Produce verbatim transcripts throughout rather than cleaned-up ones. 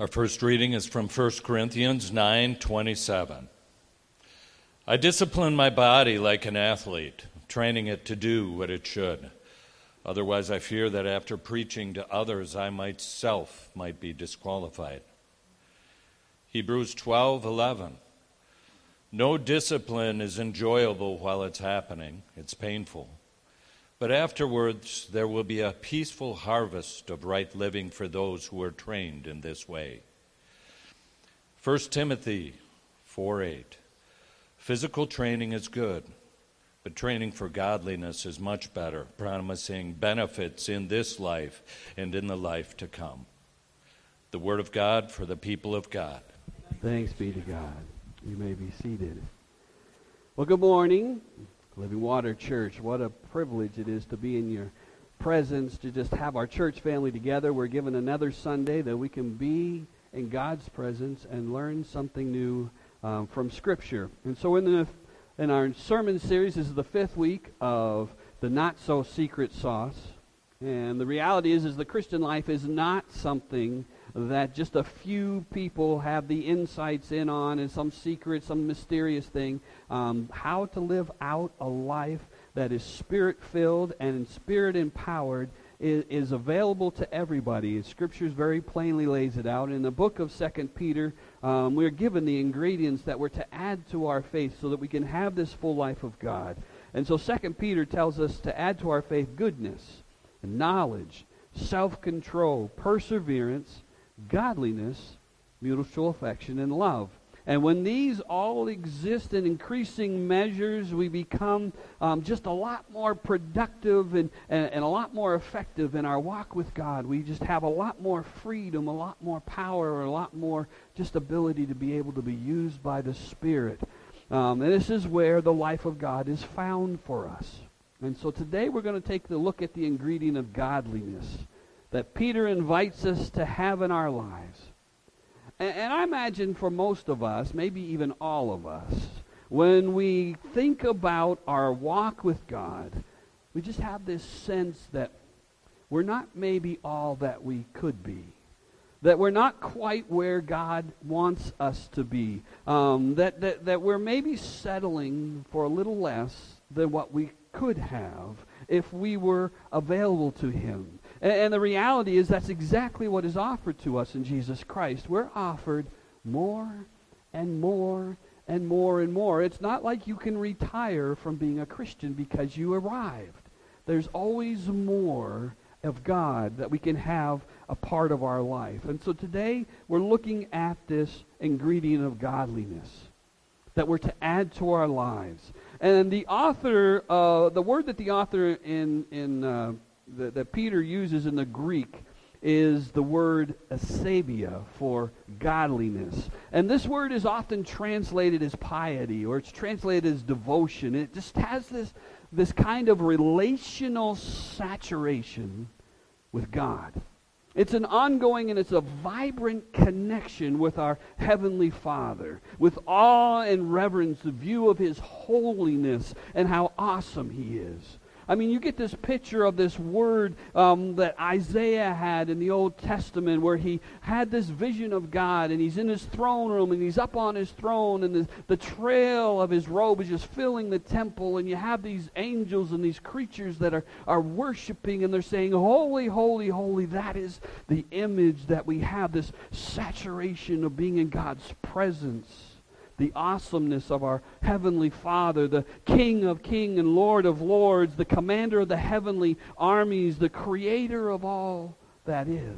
Our first reading is from First Corinthians nine twenty-seven. I discipline my body like an athlete, training it to do what it should. Otherwise, I fear that after preaching to others, I myself might be disqualified. Hebrews twelve eleven. No discipline is enjoyable while it's happening. It's painful. But afterwards, there will be a peaceful harvest of right living for those who are trained in this way. First Timothy four eight. Physical training is good, but training for godliness is much better, promising benefits in this life and in the life to come. The word of God for the people of God. Thanks be to God. You may be seated. Well, good morning, Living Water Church. What a privilege it is to be in your presence, to just have our church family together. We're given another Sunday that we can be in God's presence and learn something new um, from Scripture. And so in, the, in our sermon series, this is the fifth week of the Not-So-Secret Sauce. And the reality is, is the Christian life is not something that just a few people have the insights in on, and some secret, some mysterious thing. Um, how to live out a life that is spirit-filled and spirit-empowered is, is available to everybody. Scripture very plainly lays it out. In the book of Second Peter, um, we're given the ingredients that we're to add to our faith so that we can have this full life of God. And so Second Peter tells us to add to our faith goodness, knowledge, self-control, perseverance, godliness, mutual affection, and love. And when these all exist in increasing measures, we become um, just a lot more productive and, and, and a lot more effective in our walk with God. We just have a lot more freedom, a lot more power, a lot more just ability to be able to be used by the Spirit. Um, and this is where the life of God is found for us. And so today we're going to take a look at the ingredient of godliness that Peter invites us to have in our lives. And, and I imagine for most of us, maybe even all of us, when we think about our walk with God, we just have this sense that we're not maybe all that we could be. That we're not quite where God wants us to be. Um, that, that, that we're maybe settling for a little less than what we could have if we were available to Him. And, and the reality is that's exactly what is offered to us in Jesus Christ. We're offered more and more and more and more. It's not like you can retire from being a Christian because you arrived. There's always more of God that we can have a part of our life. And so today we're looking at this ingredient of godliness that we're to add to our lives. And the author, uh, the word that the author in in uh, the, that Peter uses in the Greek is the word asabia for godliness. And this word is often translated as piety, or it's translated as devotion. It just has this this kind of relational saturation with God. It's an ongoing and it's a vibrant connection with our Heavenly Father, with awe and reverence, the view of His holiness and how awesome He is. I mean, you get this picture of this word um, that Isaiah had in the Old Testament, where he had this vision of God, and he's in his throne room, and he's up on his throne, and the, the trail of his robe is just filling the temple, and you have these angels and these creatures that are, are worshiping, and they're saying, holy, holy, holy. That is the image that we have, this saturation of being in God's presence. The awesomeness of our Heavenly Father, the King of kings and Lord of lords, the commander of the heavenly armies, the creator of all that is.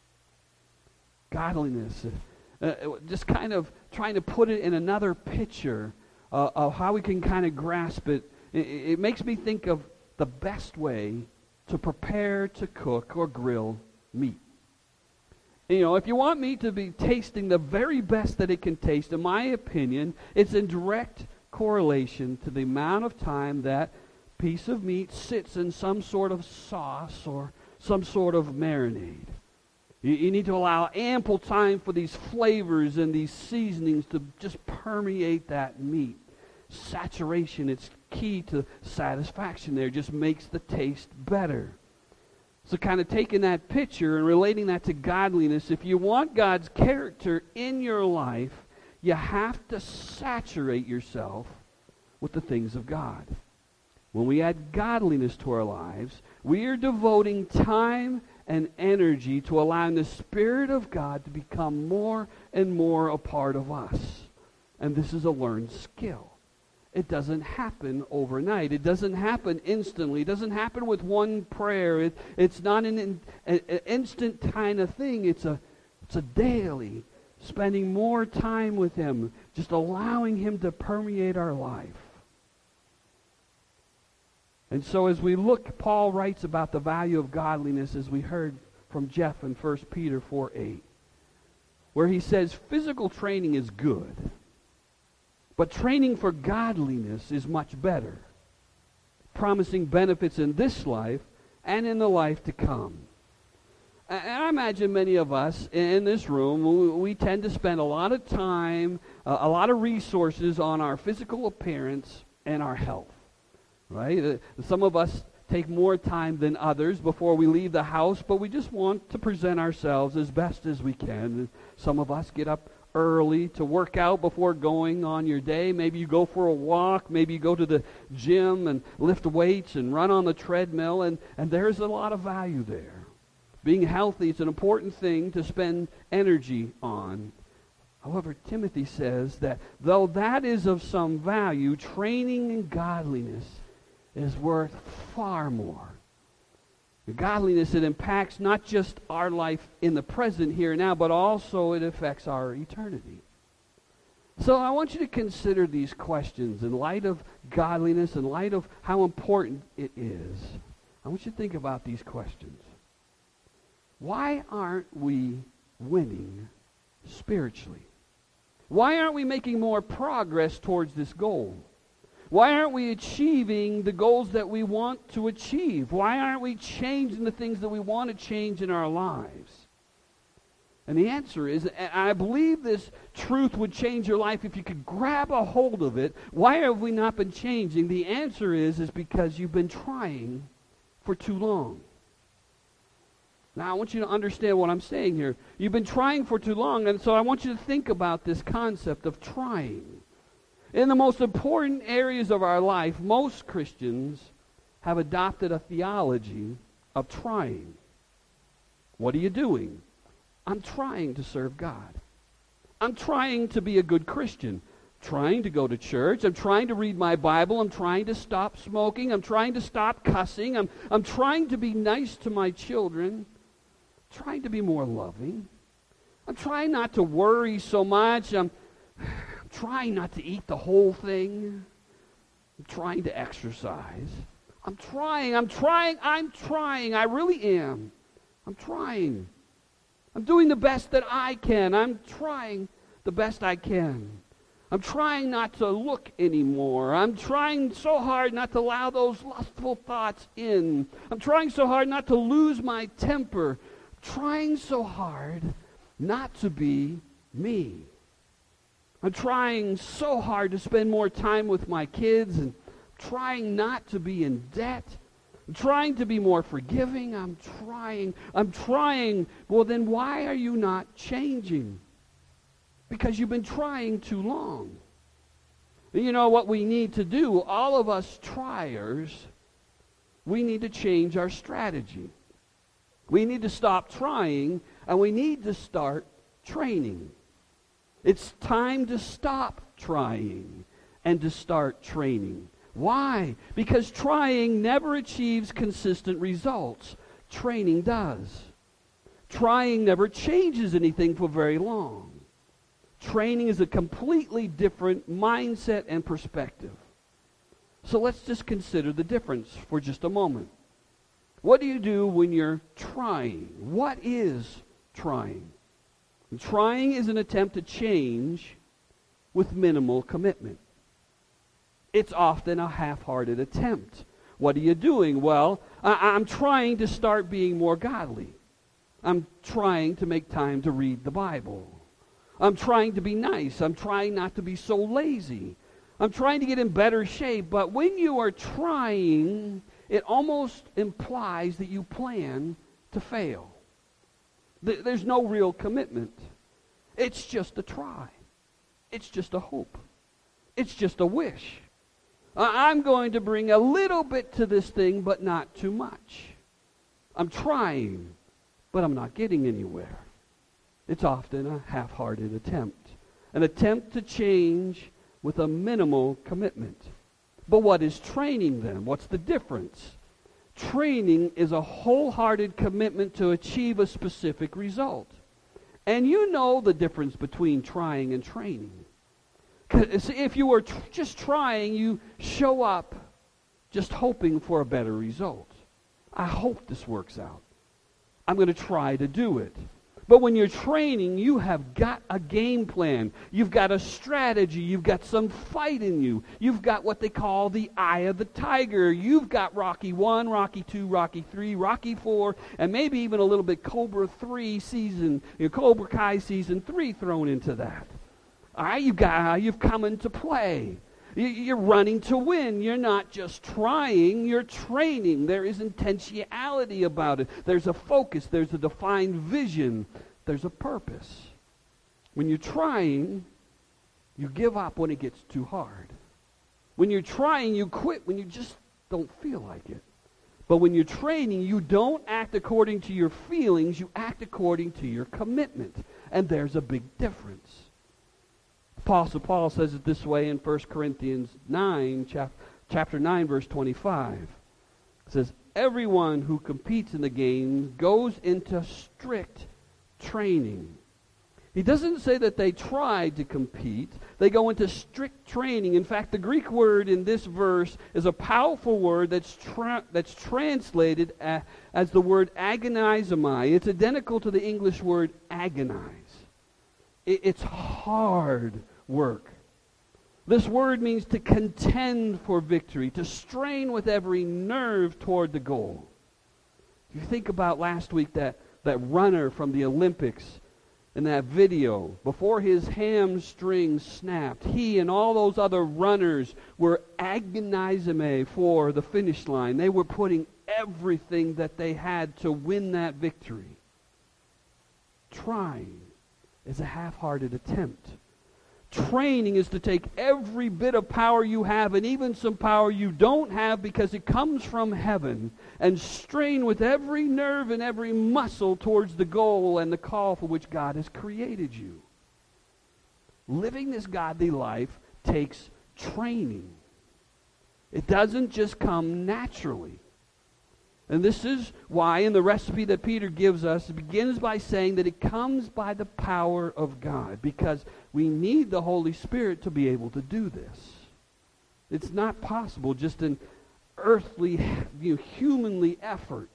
Godliness. Uh, just kind of trying to put it in another picture uh, of how we can kind of grasp it. it. It makes me think of the best way to prepare to cook or grill meat. You know, if you want meat to be tasting the very best that it can taste, in my opinion, it's in direct correlation to the amount of time that piece of meat sits in some sort of sauce or some sort of marinade. You, you need to allow ample time for these flavors and these seasonings to just permeate that meat. Saturation, it's key to satisfaction there. It just makes the taste better. So kind of taking that picture and relating that to godliness, if you want God's character in your life, you have to saturate yourself with the things of God. When we add godliness to our lives, we are devoting time and energy to allowing the Spirit of God to become more and more a part of us. And this is a learned skill. It doesn't happen overnight. It doesn't happen instantly. It doesn't happen with one prayer. It, it's not an, an, an instant kind of thing. It's a, it's a daily, spending more time with Him, just allowing Him to permeate our life. And so as we look, Paul writes about the value of godliness, as we heard from Jeff in First Peter four eight, where he says physical training is good, but training for godliness is much better, promising benefits in this life and in the life to come. And I imagine many of us in this room, we tend to spend a lot of time, uh, a lot of resources on our physical appearance and our health, right? Uh, some of us take more time than others before we leave the house, but we just want to present ourselves as best as we can. Some of us get up early to work out before going on your day. Maybe you go for a walk. Maybe you go to the gym and lift weights and run on the treadmill, and, and there's a lot of value there. Being healthy is an important thing to spend energy on. However, Timothy says that though that is of some value, training in godliness is worth far more. The godliness, it impacts not just our life in the present here and now, but also it affects our eternity. So I want you to consider these questions in light of godliness, in light of how important it is. I want you to think about these questions. Why aren't we winning spiritually? Why aren't we making more progress towards this goal? Why aren't we achieving the goals that we want to achieve? Why aren't we changing the things that we want to change in our lives? And the answer is, and I believe this truth would change your life if you could grab a hold of it. Why have we not been changing? The answer is, is because you've been trying for too long. Now, I want you to understand what I'm saying here. You've been trying for too long, and so I want you to think about this concept of trying. In the most important areas of our life, most Christians have adopted a theology of trying. What are you doing? I'm trying to serve God. I'm trying to be a good Christian. I'm trying to go to church. I'm trying to read my Bible. I'm trying to stop smoking. I'm trying to stop cussing. I'm, I'm trying to be nice to my children. I'm trying to be more loving. I'm trying not to worry so much. I'm trying not to eat the whole thing. I'm trying to exercise. I'm trying, I'm trying, I'm trying. I really am. I'm trying. I'm doing the best that I can. I'm trying the best I can. I'm trying not to look anymore. I'm trying so hard not to allow those lustful thoughts in. I'm trying so hard not to lose my temper. I'm trying so hard not to be me. I'm trying so hard to spend more time with my kids and trying not to be in debt. I'm trying to be more forgiving. I'm trying. I'm trying. Well, then why are you not changing? Because you've been trying too long. You know what we need to do, all of us triers, we need to change our strategy. We need to stop trying, and we need to start training. It's time to stop trying and to start training. Why? Because trying never achieves consistent results. Training does. Trying never changes anything for very long. Training is a completely different mindset and perspective. So let's just consider the difference for just a moment. What do you do when you're trying? What is trying? And trying is an attempt to change with minimal commitment. It's often a half-hearted attempt. What are you doing? Well, I- I'm trying to start being more godly. I'm trying to make time to read the Bible. I'm trying to be nice. I'm trying not to be so lazy. I'm trying to get in better shape. But when you are trying, it almost implies that you plan to fail. Th- there's no real commitment. It's just a try. It's just a hope. It's just a wish. Uh, I'm going to bring a little bit to this thing, but not too much. I'm trying, but I'm not getting anywhere. It's often a half-hearted attempt. An attempt to change with a minimal commitment. But what is training then? What's the difference? Training is a wholehearted commitment to achieve a specific result. And you know the difference between trying and training. 'Cause if you were tr- just trying, you show up just hoping for a better result. I hope this works out. I'm going to try to do it. But when you're training, you have got a game plan. You've got a strategy. You've got some fight in you. You've got what they call the eye of the tiger. You've got Rocky one, Rocky two, Rocky three, Rocky four, and maybe even a little bit Cobra three season, you know, Cobra Kai season three thrown into that. All right, you've got, you've come into play. You're running to win. You're not just trying, you're training. There is intentionality about it. There's a focus. There's a defined vision. There's a purpose. When you're trying, you give up when it gets too hard. When you're trying, you quit when you just don't feel like it. But when you're training, you don't act according to your feelings. You act according to your commitment. And there's a big difference. Apostle Paul says it this way in First Corinthians nine, chap- chapter nine, verse twenty-five. It says, everyone who competes in the games goes into strict training. He doesn't say that they tried to compete. They go into strict training. In fact, the Greek word in this verse is a powerful word that's tra- that's translated a- as the word agonizomai. It's identical to the English word agonize. It- it's hard work. This word means to contend for victory, to strain with every nerve toward the goal. If you think about last week, that, that runner from the Olympics in that video, before his hamstring snapped, he and all those other runners were agonizing for the finish line. They were putting everything that they had to win that victory. Trying is a half-hearted attempt. Training is to take every bit of power you have and even some power you don't have because it comes from heaven and strain with every nerve and every muscle towards the goal and the call for which God has created you. Living this godly life takes training. It doesn't just come naturally. And this is why in the recipe that Peter gives us, it begins by saying that it comes by the power of God, because we need the Holy Spirit to be able to do this. It's not possible just an earthly, you know, humanly effort.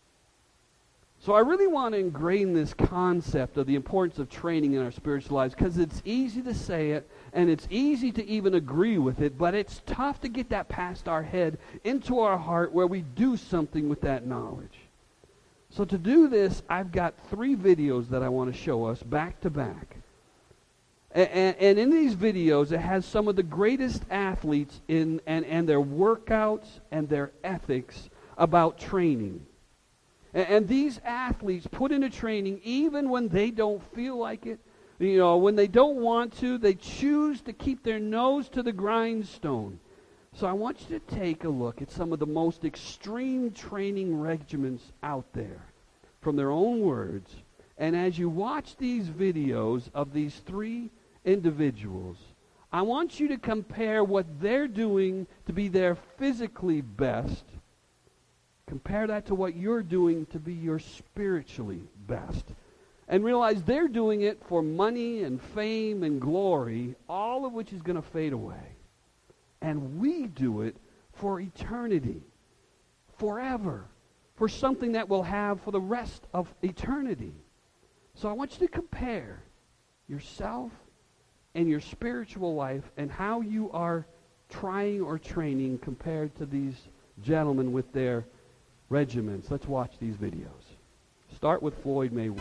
So I really want to ingrain this concept of the importance of training in our spiritual lives, because it's easy to say it, and it's easy to even agree with it, but it's tough to get that past our head into our heart where we do something with that knowledge. So to do this, I've got three videos that I want to show us back to back. And, and, and in these videos, it has some of the greatest athletes in and, and their workouts and their ethics about training. And these athletes put into training even when they don't feel like it. You know, when they don't want to, they choose to keep their nose to the grindstone. So I want you to take a look at some of the most extreme training regimens out there from their own words. And as you watch these videos of these three individuals, I want you to compare what they're doing to be their physically best. Compare that to what you're doing to be your spiritually best. And realize they're doing it for money and fame and glory, all of which is going to fade away. And we do it for eternity, forever, for something that we'll have for the rest of eternity. So I want you to compare yourself and your spiritual life and how you are trying or training compared to these gentlemen with their regiments. Let's watch these videos. Start with Floyd Mayweather.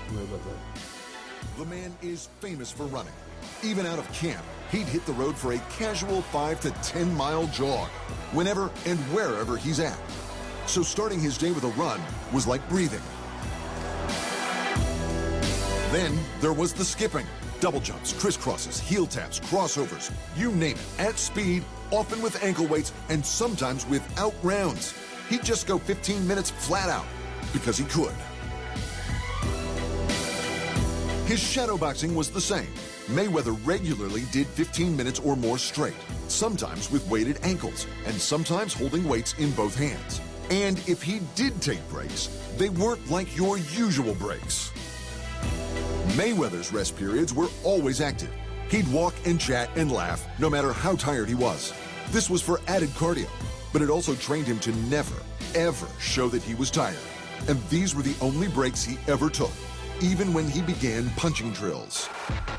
The man is famous for running. Even out of camp, he'd hit the road for a casual five to ten mile jog, whenever and wherever he's at. So starting his day with a run was like breathing. Then there was the skipping. Double jumps, crisscrosses, heel taps, crossovers, you name it, at speed, often with ankle weights, and sometimes without rounds. He'd just go fifteen minutes flat out, because he could. His shadowboxing was the same. Mayweather regularly did fifteen minutes or more straight, sometimes with weighted ankles, and sometimes holding weights in both hands. And if he did take breaks, they weren't like your usual breaks. Mayweather's rest periods were always active. He'd walk and chat and laugh no matter how tired he was. This was for added cardio, but it also trained him to never, ever show that he was tired. And these were the only breaks he ever took, even when he began punching drills.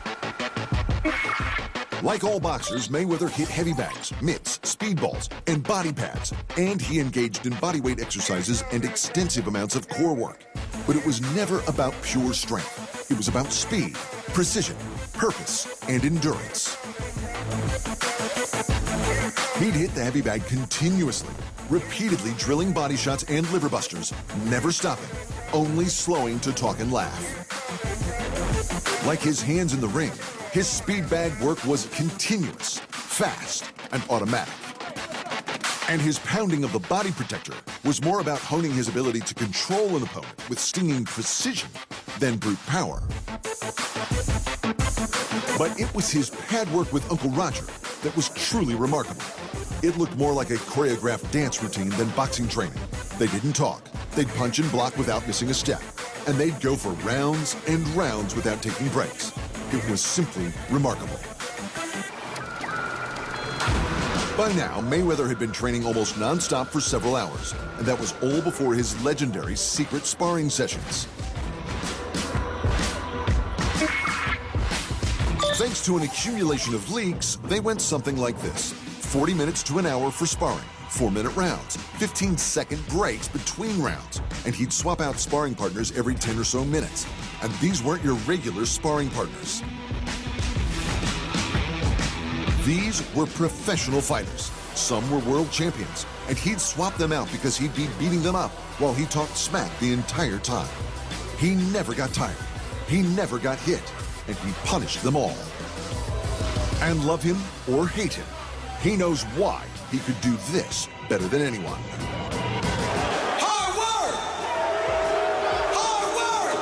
Like all boxers, Mayweather hit heavy bags, mitts, speedballs, and body pads, and he engaged in bodyweight exercises and extensive amounts of core work. But it was never about pure strength. It was about speed, precision, purpose, and endurance. He'd hit the heavy bag continuously, repeatedly drilling body shots and liver busters, never stopping, only slowing to talk and laugh. Like his hands in the ring, his speed bag work was continuous, fast, and automatic. And his pounding of the body protector was more about honing his ability to control an opponent with stinging precision than brute power. But it was his pad work with Uncle Roger that was truly remarkable. It looked more like a choreographed dance routine than boxing training. They didn't talk. They'd punch and block without missing a step. And they'd go for rounds and rounds without taking breaks. It was simply remarkable. By now, Mayweather had been training almost non-stop for several hours, and that was all before his legendary secret sparring sessions. Thanks to an accumulation of leaks, they went something like this. forty minutes to an hour for sparring, four minute rounds, fifteen second breaks between rounds, and he'd swap out sparring partners every ten or so minutes. And these weren't your regular sparring partners. These were professional fighters. Some were world champions, and he'd swap them out because he'd be beating them up while he talked smack the entire time. He never got tired. He never got hit, and he punished them all. And love him or hate him, he knows why he could do this better than anyone. Hard work! Hard work!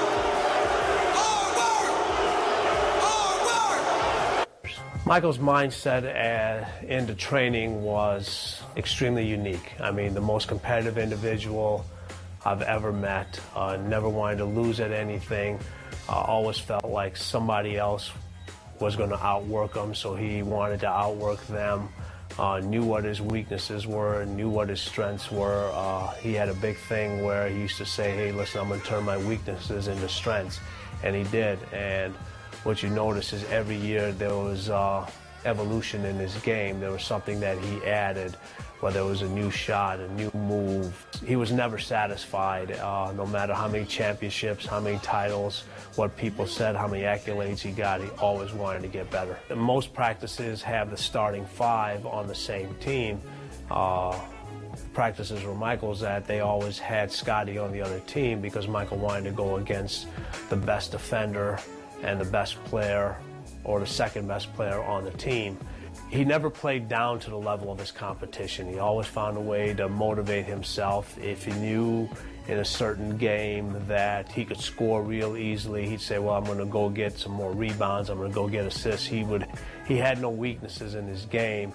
Hard work! Hard work! Michael's mindset uh, into training was extremely unique. I mean, the most competitive individual I've ever met. Uh, never wanted to lose at anything. Uh, always felt like somebody else was going to outwork him, so he wanted to outwork them. Uh, knew what his weaknesses were, knew what his strengths were. Uh, he had a big thing where he used to say, hey, listen, I'm going to turn my weaknesses into strengths. And he did. And what you notice is every year there was uh, evolution in his game. There was something that he added, whether it was a new shot, a new move. He was never satisfied, uh, no matter how many championships, how many titles, what people said, how many accolades he got, he always wanted to get better. Most practices have the starting five on the same team. Uh, practices where Michael's at, they always had Scotty on the other team because Michael wanted to go against the best defender and the best player or the second best player on the team. He never played down to the level of his competition. He always found a way to motivate himself. If he knew in a certain game that he could score real easily, he'd say, well, I'm going to go get some more rebounds, I'm going to go get assists. He would, he had no weaknesses in his game,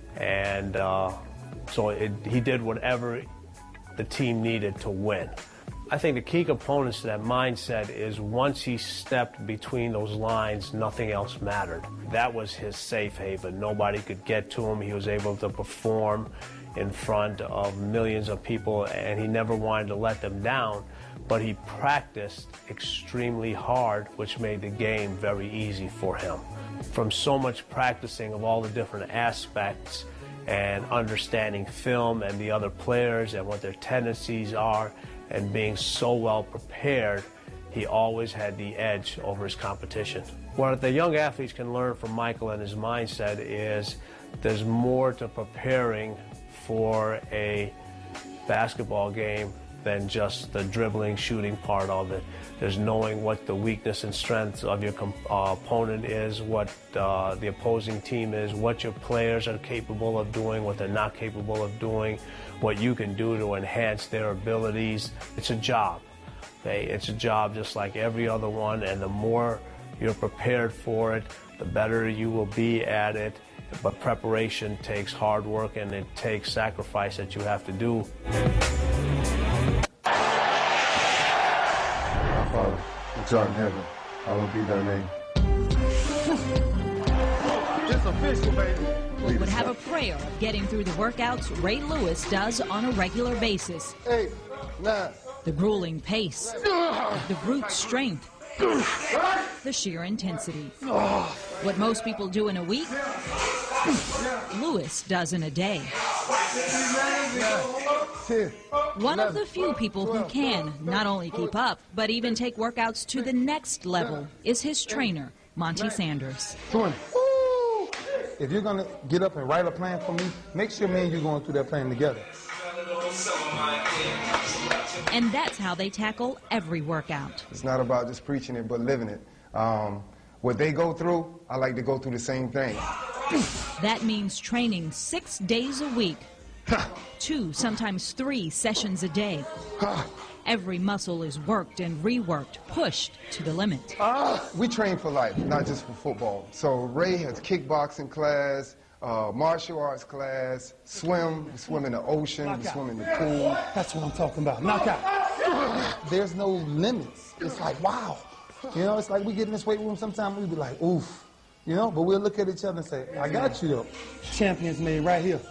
and uh, so it, he did whatever the team needed to win. I think the key components to that mindset is once he stepped between those lines, nothing else mattered. That was his safe haven. Nobody could get to him. He was able to perform in front of millions of people, and he never wanted to let them down, but he practiced extremely hard, which made the game very easy for him. From so much practicing of all the different aspects and understanding film and the other players and what their tendencies are, and being so well prepared, he always had the edge over his competition. What the young athletes can learn from Michael and his mindset is there's more to preparing for a basketball game than just the dribbling, shooting part of it. There's knowing what the weakness and strengths of your comp- uh, opponent is, what uh, the opposing team is, what your players are capable of doing, what they're not capable of doing, what you can do to enhance their abilities. It's a job. Okay? It's a job just like every other one, and the more you're prepared for it, the better you will be at it. But preparation takes hard work, and it takes sacrifice that you have to do. Our Father, which art in heaven, hallowed be thy name. It's official, baby. Would have a prayer of getting through the workouts Ray Lewis does on a regular basis. Eight, nine. The grueling pace, the brute strength, the sheer intensity. What most people do in a week, Lewis does in a day. One of the few people who can not only keep up, but even take workouts to the next level is his trainer, Monty Sanders. twenty. If you're going to get up and write a plan for me, make sure me and you going through that plan together. And that's how they tackle every workout. It's not about just preaching it, but living it. Um, what they go through, I like to go through the same thing. That means training six days a week, two, sometimes three sessions a day. Every muscle is worked and reworked, pushed to the limit. We train for life, not just for football. So Ray has kickboxing class, uh, martial arts class, swim, we swim in the ocean, we swim in the pool. That's what I'm talking about. Knockout. There's no limits. It's like, wow. You know, it's like we get in this weight room sometimes, we be like, oof. You know, but we'll look at each other and say, I got you though. Champions made right here.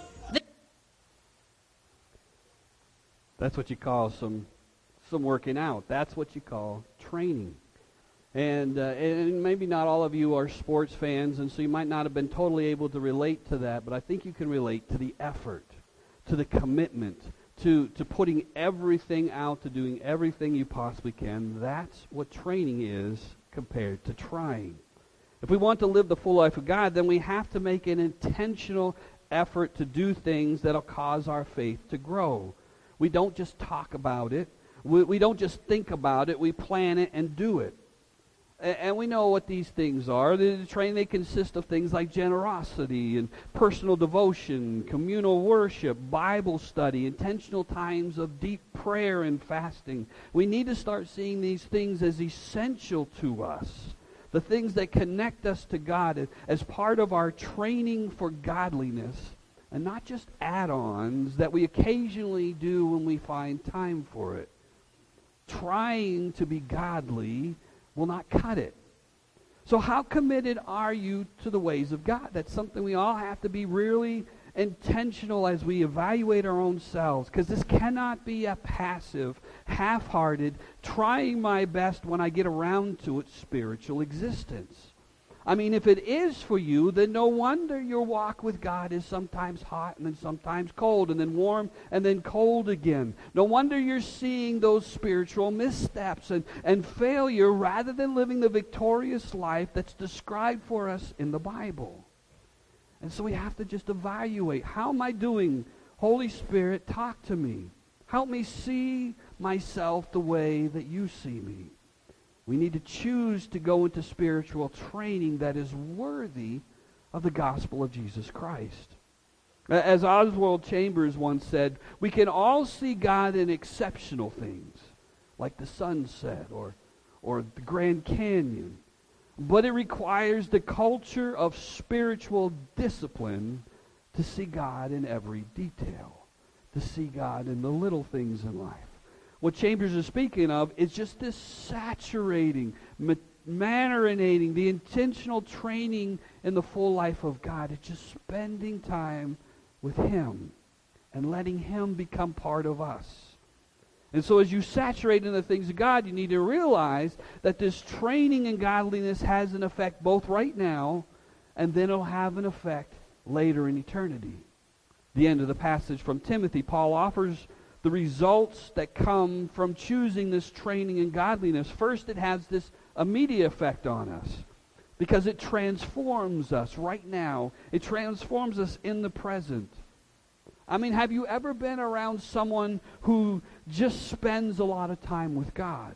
That's what you call some some working out. That's what you call training. And, uh, and maybe not all of you are sports fans, and so you might not have been totally able to relate to that, but I think you can relate to the effort, to the commitment, to, to putting everything out, to doing everything you possibly can. That's what training is compared to trying. If we want to live the full life of God, then we have to make an intentional effort to do things that'll cause our faith to grow. We don't just talk about it. We, we don't just think about it. We plan it and do it. A- and we know what these things are. The, the training, they consist of things like generosity and personal devotion, communal worship, Bible study, intentional times of deep prayer and fasting. We need to start seeing these things as essential to us. The things that connect us to God as part of our training for godliness, and not just add-ons that we occasionally do when we find time for it. Trying to be godly will not cut it. So how committed are you to the ways of God? That's something we all have to be really intentional as we evaluate our own selves, because this cannot be a passive, half-hearted, trying my best when I get around to it spiritual existence. I mean, if it is for you, then no wonder your walk with God is sometimes hot and then sometimes cold and then warm and then cold again. No wonder you're seeing those spiritual missteps and, and failure rather than living the victorious life that's described for us in the Bible. And so we have to just evaluate, how am I doing? Holy Spirit, talk to me. Help me see myself the way that you see me. We need to choose to go into spiritual training that is worthy of the gospel of Jesus Christ. As Oswald Chambers once said, we can all see God in exceptional things, like the sunset or, or the Grand Canyon. But it requires the culture of spiritual discipline to see God in every detail, to see God in the little things in life. What Chambers is speaking of is just this saturating, marinating, the intentional training in the full life of God. It's just spending time with Him and letting Him become part of us. And so as you saturate in the things of God, you need to realize that this training in godliness has an effect both right now, and then it'll have an effect later in eternity. The end of the passage from Timothy, Paul offers the results that come from choosing this training in godliness. First, it has this immediate effect on us because it transforms us right now. It transforms us in the present. I mean, have you ever been around someone who just spends a lot of time with God?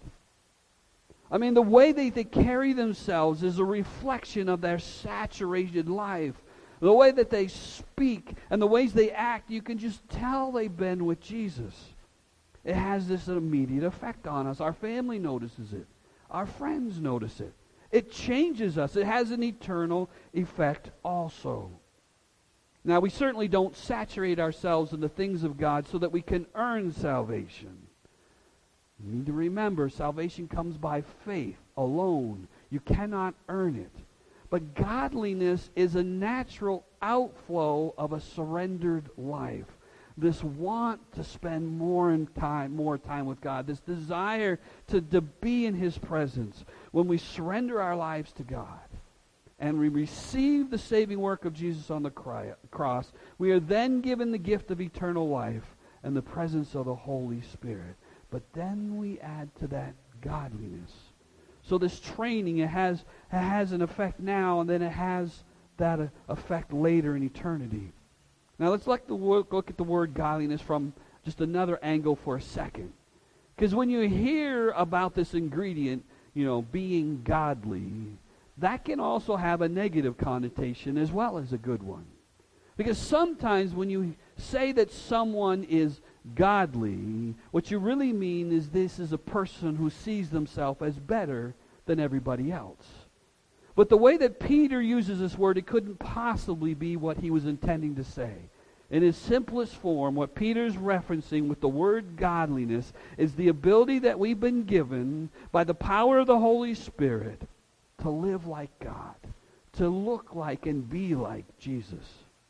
I mean, the way they, they carry themselves is a reflection of their saturated life. The way that they speak and the ways they act, you can just tell they've been with Jesus. It has this immediate effect on us. Our family notices it. Our friends notice it. It changes us. It has an eternal effect also. Now, we certainly don't saturate ourselves in the things of God so that we can earn salvation. You need to remember, salvation comes by faith alone. You cannot earn it. But godliness is a natural outflow of a surrendered life. This want to spend more in time, more time with God. This desire to, to be in His presence. When we surrender our lives to God and we receive the saving work of Jesus on the cross, we are then given the gift of eternal life and the presence of the Holy Spirit. But then we add to that godliness. So this training, it has, it has an effect now, and then it has that uh, effect later in eternity. Now let's look, the word, look at the word godliness from just another angle for a second. Because when you hear about this ingredient, you know, being godly, that can also have a negative connotation as well as a good one. Because sometimes when you say that someone is godly, what you really mean is this is a person who sees themselves as better than everybody else. But the way that Peter uses this word, it couldn't possibly be what he was intending to say. In his simplest form, what Peter's referencing with the word godliness is the ability that we've been given by the power of the Holy Spirit to live like God, to look like and be like Jesus.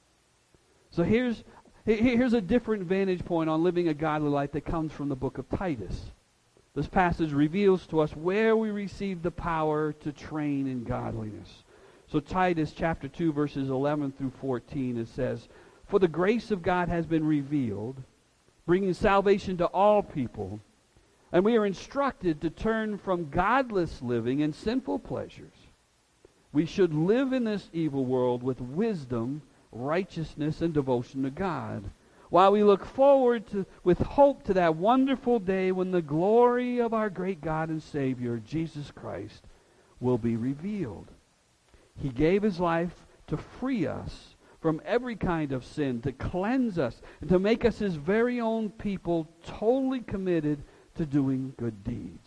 So here's, here's a different vantage point on living a godly life that comes from the book of Titus. This passage reveals to us where we receive the power to train in godliness. So Titus chapter two, verses eleven through fourteen, it says, "For the grace of God has been revealed, bringing salvation to all people, and we are instructed to turn from godless living and sinful pleasures. We should live in this evil world with wisdom, righteousness, and devotion to God, while we look forward to, with hope to that wonderful day when the glory of our great God and Savior, Jesus Christ, will be revealed. He gave His life to free us from every kind of sin, to cleanse us, and to make us His very own people, totally committed to doing good deeds."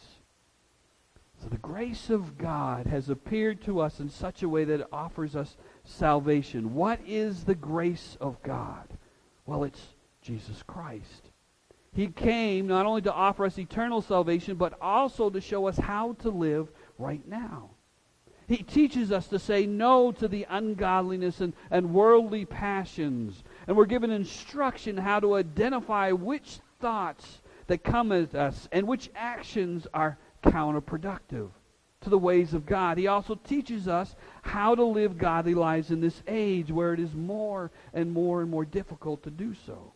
So the grace of God has appeared to us in such a way that it offers us salvation. What is the grace of God? Well, it's Jesus Christ. He came not only to offer us eternal salvation, but also to show us how to live right now. He teaches us to say no to the ungodliness and, and worldly passions. And we're given instruction how to identify which thoughts that come at us and which actions are counterproductive to the ways of God. He also teaches us how to live godly lives in this age where it is more and more and more difficult to do so.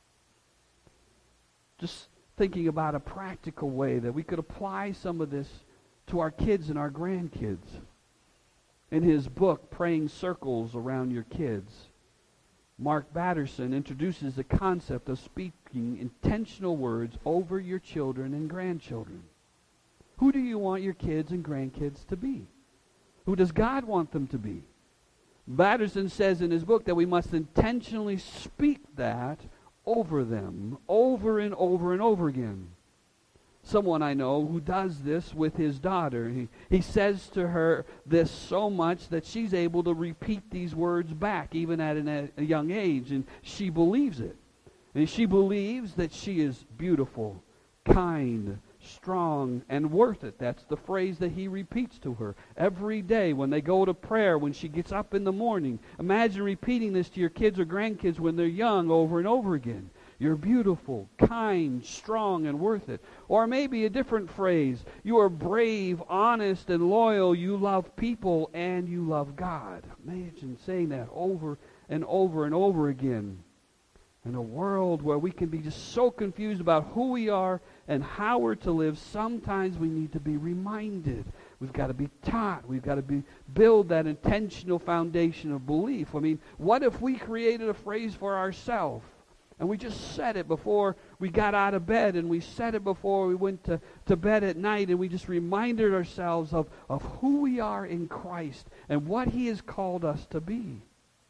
Just thinking about a practical way that we could apply some of this to our kids and our grandkids. In his book, Praying Circles Around Your Kids, Mark Batterson introduces the concept of speaking intentional words over your children and grandchildren. Who do you want your kids and grandkids to be? Who does God want them to be? Batterson says in his book that we must intentionally speak that over them, over and over and over again. Someone I know who does this with his daughter. He, he says to her this so much that she's able to repeat these words back, even at an, a young age, and she believes it. And she believes that she is beautiful, kind, strong, and worth it. That's the phrase that he repeats to her every day when they go to prayer, when she gets up in the morning. Imagine repeating this to your kids or grandkids when they're young over and over again. You're beautiful, kind, strong, and worth it. Or maybe a different phrase. You are brave, honest, and loyal. You love people, and you love God. Imagine saying that over and over and over again. In a world where we can be just so confused about who we are and how we're to live, sometimes we need to be reminded. We've got to be taught. We've got to be build that intentional foundation of belief. I mean, what if we created a phrase for ourselves? And we just said it before we got out of bed, and we said it before we went to, to bed at night, and we just reminded ourselves of, of who we are in Christ and what He has called us to be.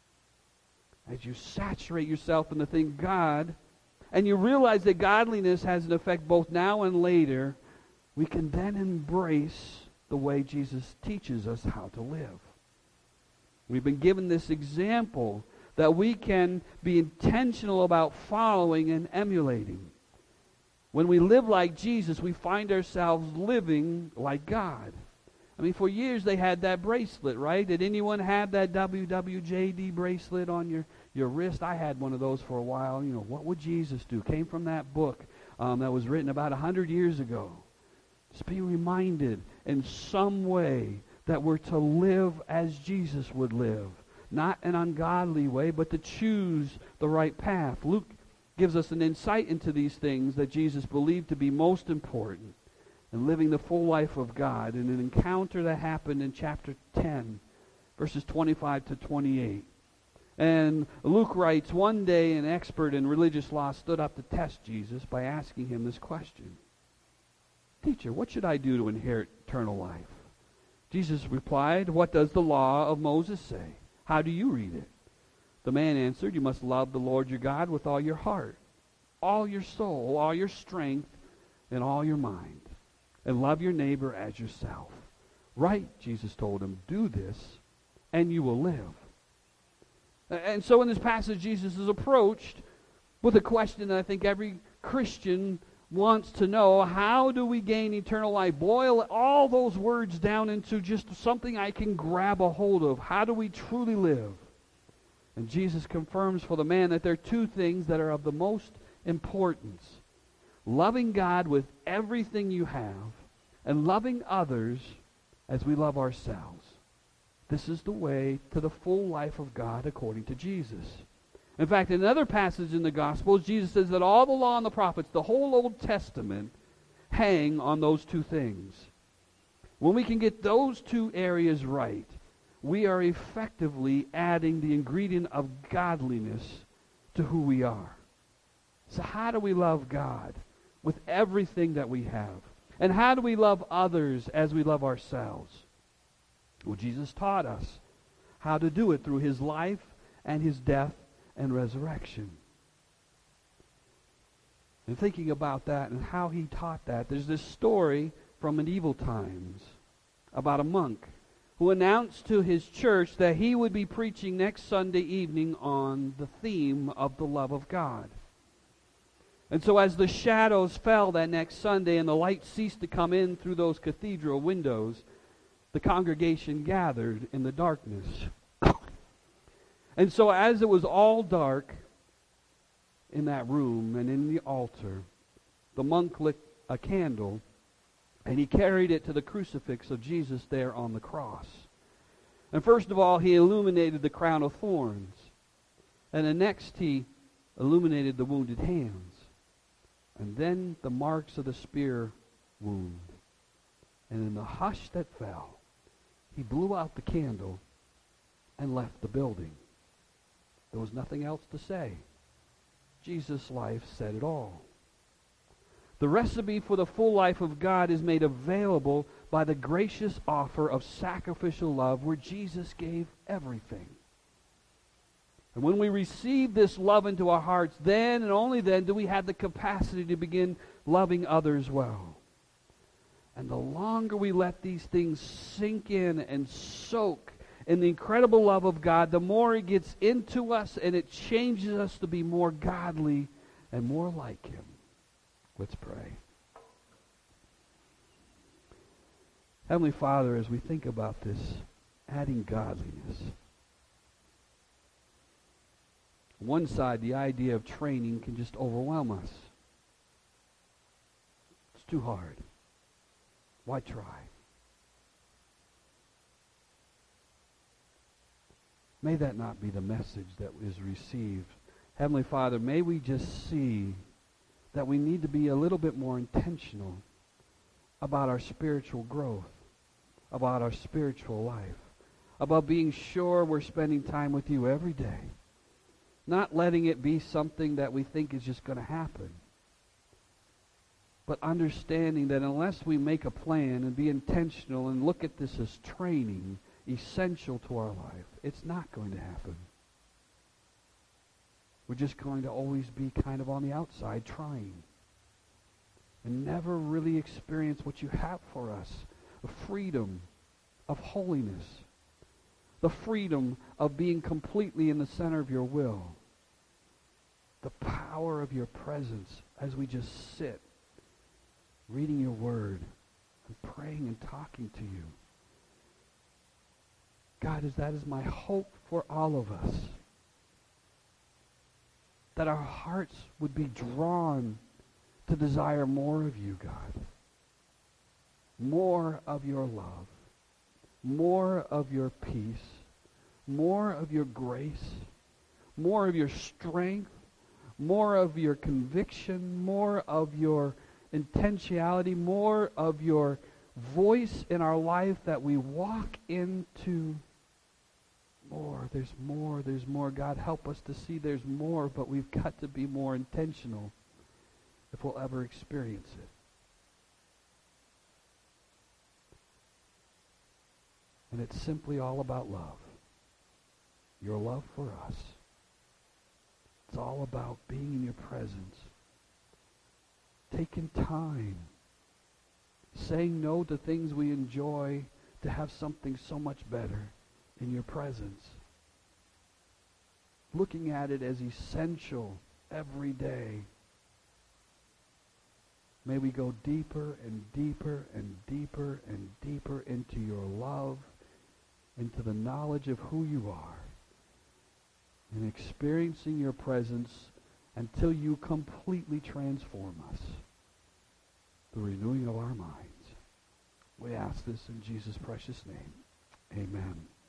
As you saturate yourself in the thing of God, and you realize that godliness has an effect both now and later, we can then embrace the way Jesus teaches us how to live. We've been given this example that we can be intentional about following and emulating. When we live like Jesus, we find ourselves living like God. I mean, for years they had that bracelet, right? Did anyone have that W W J D bracelet on your, your wrist? I had one of those for a while. You know, what would Jesus do? Came from that book um, that was written about a hundred years ago. Just be reminded in some way that we're to live as Jesus would live. Not an ungodly way, but to choose the right path. Luke gives us an insight into these things that Jesus believed to be most important in living the full life of God, in an encounter that happened in chapter ten, verses twenty-five to twenty-eight. And Luke writes, one day an expert in religious law stood up to test Jesus by asking him this question. Teacher, what should I do to inherit eternal life? Jesus replied, what does the law of Moses say? How do you read it? The man answered, you must love the Lord your God with all your heart, all your soul, all your strength, and all your mind, and love your neighbor as yourself. Right, Jesus told him, do this, and you will live. And so in this passage, Jesus is approached with a question that I think every Christian wants to know. How do we gain eternal life? Boil all those words down into just something I can grab a hold of. How do we truly live? And Jesus confirms for the man that there are two things that are of the most importance. Loving God with everything you have, and loving others as we love ourselves. This is the way to the full life of God according to Jesus. In fact, in another passage in the Gospels, Jesus says that all the law and the prophets, the whole Old Testament, hang on those two things. When we can get those two areas right, we are effectively adding the ingredient of godliness to who we are. So how do we love God with everything that we have? And how do we love others as we love ourselves? Well, Jesus taught us how to do it through His life and His death and resurrection. And thinking about that and how He taught that, there's this story from medieval times about a monk who announced to his church that he would be preaching next Sunday evening on the theme of the love of God. And so as the shadows fell that next Sunday and the light ceased to come in through those cathedral windows, the congregation gathered in the darkness. And so as it was all dark in that room and in the altar, the monk lit a candle and he carried it to the crucifix of Jesus there on the cross. And first of all, he illuminated the crown of thorns. And then next he illuminated the wounded hands. And then the marks of the spear wound. And in the hush that fell, he blew out the candle and left the building. There was nothing else to say. Jesus' life said it all. The recipe for the full life of God is made available by the gracious offer of sacrificial love where Jesus gave everything. And when we receive this love into our hearts, then and only then do we have the capacity to begin loving others well. And the longer we let these things sink in and soak in the incredible love of God, the more it gets into us and it changes us to be more godly and more like Him. Let's pray. Heavenly Father, as we think about this, adding godliness. On one side, the idea of training can just overwhelm us. It's too hard. Why try? May that not be the message that is received. Heavenly Father, may we just see that we need to be a little bit more intentional about our spiritual growth, about our spiritual life, about being sure we're spending time with You every day. Not letting it be something that we think is just going to happen. But understanding that unless we make a plan and be intentional and look at this as training, essential to our life, it's not going to happen. We're just going to always be kind of on the outside trying and never really experience what you have for us, the freedom of holiness, the freedom of being completely in the center of your will, the power of your presence as we just sit, reading your word and praying and talking to you. God, is that is my hope for all of us. That our hearts would be drawn to desire more of you, God. More of your love. More of your peace. More of your grace. More of your strength. More of your conviction. More of your intentionality. More of your voice in our life that we walk into. More, there's more, there's more. God, help us to see there's more, but we've got to be more intentional if we'll ever experience it. And it's simply all about love. Your love for us. It's all about being in your presence. Taking time. Saying no to things we enjoy to have something so much better in your presence. Looking at it as essential every day. May we go deeper and deeper and deeper and deeper into your love, into the knowledge of who you are, and experiencing your presence until you completely transform us. The renewing of our minds. We ask this in Jesus' precious name. Amen.